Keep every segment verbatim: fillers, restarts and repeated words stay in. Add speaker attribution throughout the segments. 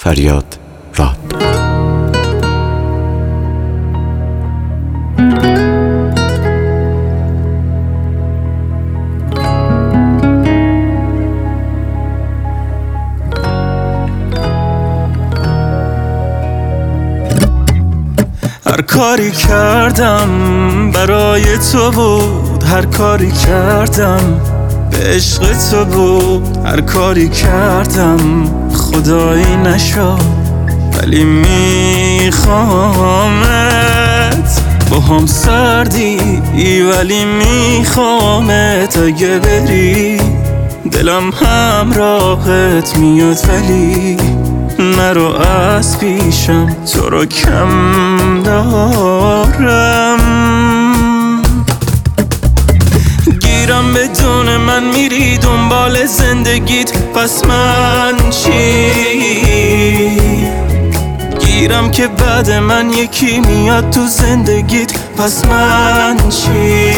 Speaker 1: فریاد راد.
Speaker 2: هر کاری کردم برای تو بود، هر کاری کردم به عشق تو بود، هر کاری کردم خدایی نشد، ولی میخوامت. با هم سردی ولی میخوامت، اگه بری دلم همراهت میاد، ولی نرو از پیشم، تو رو کم دارم. گیرم بدون من میری دنبال زندگیت، پس من چی؟ گیرم که بعد من یکی میاد تو زندگیت، پس من چی؟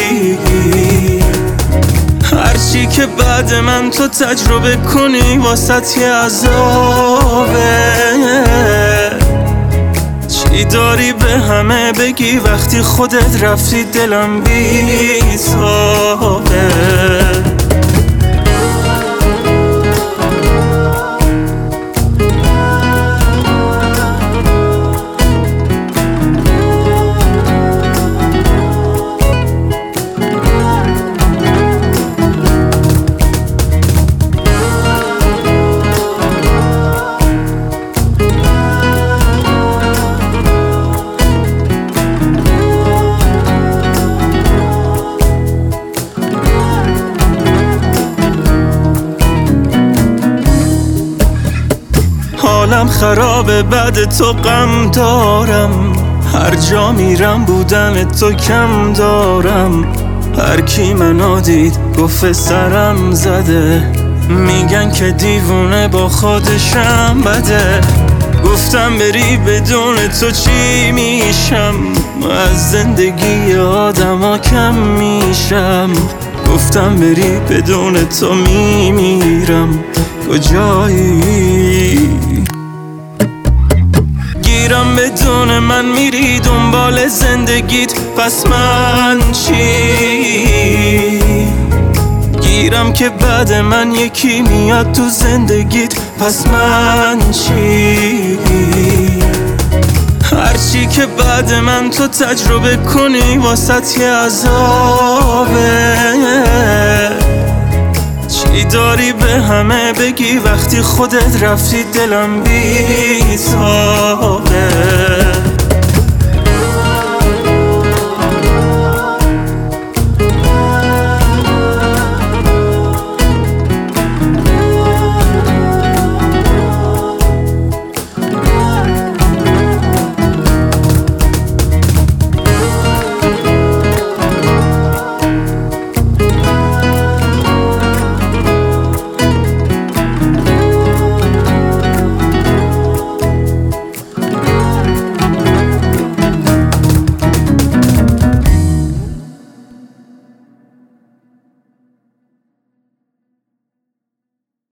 Speaker 2: هرچی که بعد من تو تجربه کنی واسط یه عذابه. چی داری به همه بگی وقتی خودت رفتی دلم بی‌تابه. حالم خرابه بعد تو غم دارم، هر جا میرم بودن تو کم دارم. هر کی منو دید گفت سرم زده، میگن که دیوونه با خودشم بده. گفتم بری بدون تو چی میشم، از زندگی آدما کم میشم. گفتم بری بدون تو میمیرم، کجایی؟ گیرم بدون من میری دنبال زندگیت، پس من چی؟ گیرم که بعد من یکی میاد تو زندگیت، پس من چی؟ هرچی که بعد من تو تجربه کنی واسط یه عذابه. چی داری به همه بگی وقتی خودت رفتی دلم بی‌تابه.